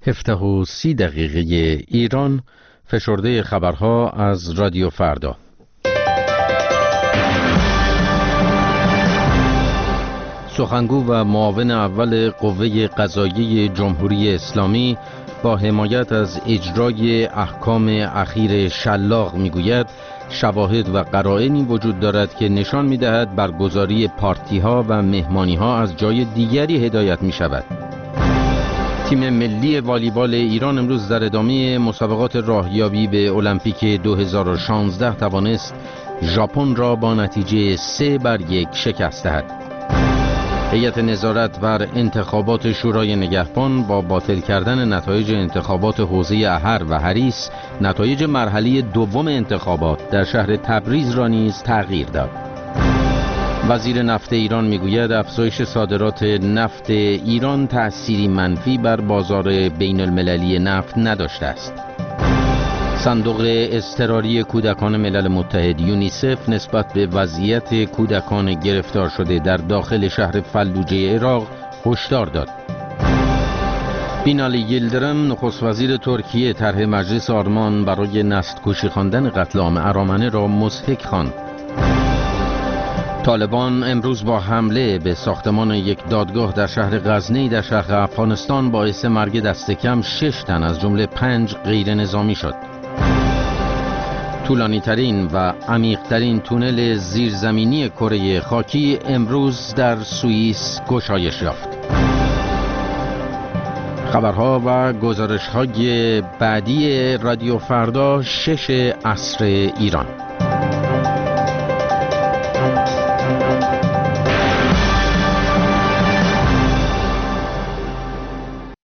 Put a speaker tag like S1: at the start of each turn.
S1: 17:30 ایران، فشرده خبرها از رادیو فردا. سخنگو و معاون اول قوه قضاییه جمهوری اسلامی با حمایت از اجرای احکام اخیر شلاق میگوید شواهد و قرائنی وجود دارد که نشان میدهد برگزاری پارتی‌ها و مهمانی‌ها از جای دیگری هدایت می‌شود. تیم ملی والیبال ایران امروز در ادامه مسابقات راهیابی به المپیک 2016 توانست ژاپن را با نتیجه 3-1 شکست دهد. هیئت نظارت بر انتخابات شورای نگهبان با باطل کردن نتایج انتخابات حوزه احر و حریص، نتایج مرحله دوم انتخابات در شهر تبریز را نیز تغییر داد. وزیر نفت ایران میگوید افزایش صادرات نفت ایران تأثیری منفی بر بازار بین المللی نفت نداشته است. صندوق اضطراری کودکان ملل متحد یونیسف نسبت به وضعیت کودکان گرفتار شده در داخل شهر فلوجه عراق هشدار داد. بینالی یلدرم نخست وزیر ترکیه طرح مجلس آرمان برای نسل‌کشی خواندن قتل عام ارامنه را مضحک خواند. طالبان امروز با حمله به ساختمان یک دادگاه در شهر غزنی در شرق افغانستان باعث مرگ دست کم 6 تن از جمله 5 غیر نظامی شد. طولانی ترین و عمیق ترین تونل زیرزمینی کره خاکی امروز در سوئیس گشایش یافت. خبرها و گزارش‌های بعدی رادیو فردا 6 عصر ایران.